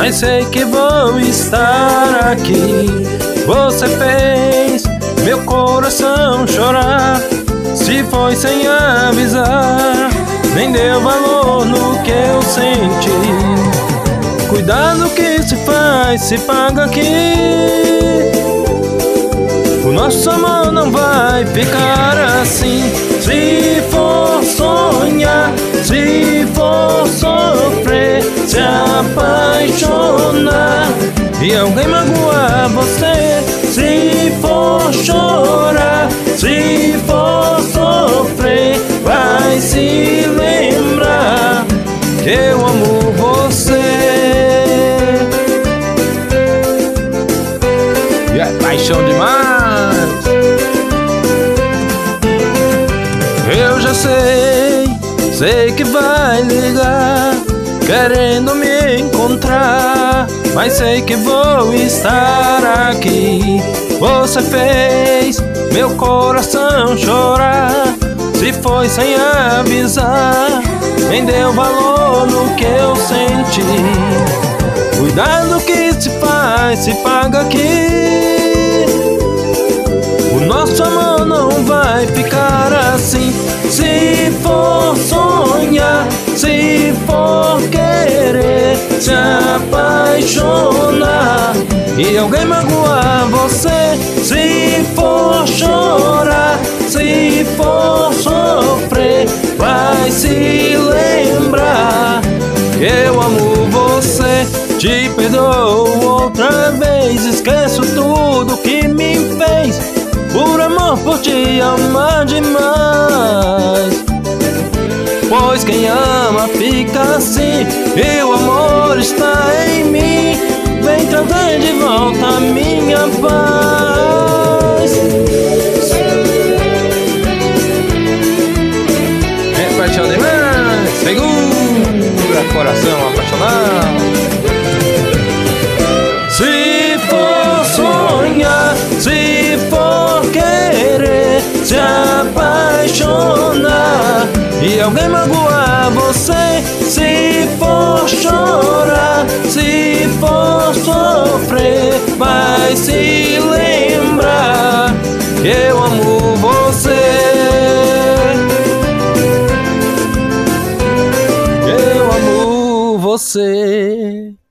mas sei que vou estar aqui. Você fez meu coração chorar, se foi sem avisar, nem deu valor no que eu senti. Cuidado que se faz, se paga aqui. O nosso amor não vai ficar assim. Se for sonhar, se for sofrer, se apaixonar e alguém magoar você, se for chorar, se for sofrer, vai se lembrar que eu amo você. E é paixão demais. Eu já sei que vai ligar, querendo me encontrar, mas sei que vou estar aqui. Você fez meu coração chorar, se foi sem avisar, nem deu valor no que eu senti. Cuidado que se faz, se paga aqui. O nosso amor não vai ficar assim. Se for sonhar, se for querer, se apaixonar e alguém magoar você, se for chorar, se for sofrer, vai se lembrar que eu amo você. Te perdoo outra vez, esqueço tudo que me fez, por amor por te amar demais. Pois quem ama fica assim, e o amor está em mim. Vem trazer de volta a minha paz. É paixão demais, segura coração apaixonado. Se for sonhar, se for querer, se apaixonar e alguém magoar você, se for chorar, se for sofrer, vai se lembrar que eu amo você. Eu amo você.